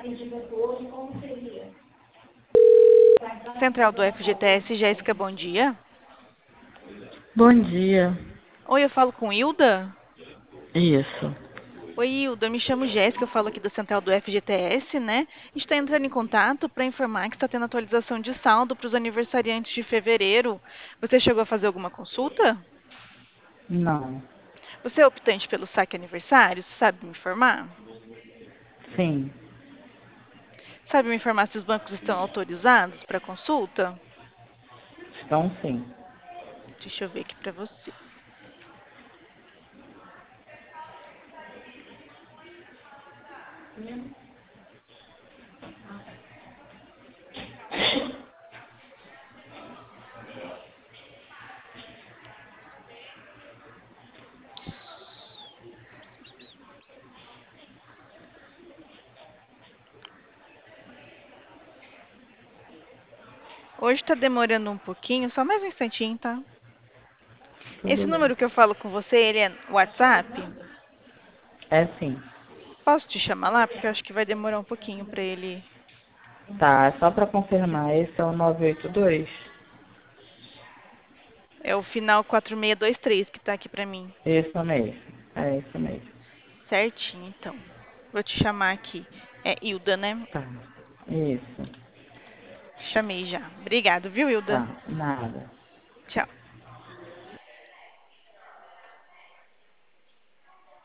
Central do FGTS, Jéssica, bom dia. Bom dia. Oi, eu falo com Hilda? Isso. Oi, Hilda, eu me chamo Jéssica, eu falo aqui da Central do FGTS, né? A gente está entrando em contato para informar que está tendo atualização de saldo para os aniversariantes de fevereiro. Você chegou a fazer alguma consulta? Não. Você é optante pelo saque aniversário? Você sabe me informar? Sim. Sabe me informar se os bancos estão autorizados para consulta? Estão sim. Deixa eu ver aqui para você. Hoje está demorando um pouquinho, só mais um instantinho, tá? Tudo Esse bem. número que eu falo com você, ele é WhatsApp? É sim. Posso te chamar lá? Porque eu acho que vai demorar um pouquinho para ele. Tá, é só para confirmar. Esse é o 982. É o final 4623 que tá aqui pra mim. Isso mesmo. É isso mesmo. Certinho, então. Vou te chamar aqui. É Hilda, né? Tá. Isso. Chamei já. Obrigado, viu, Hilda? Tá. Nada. Tchau.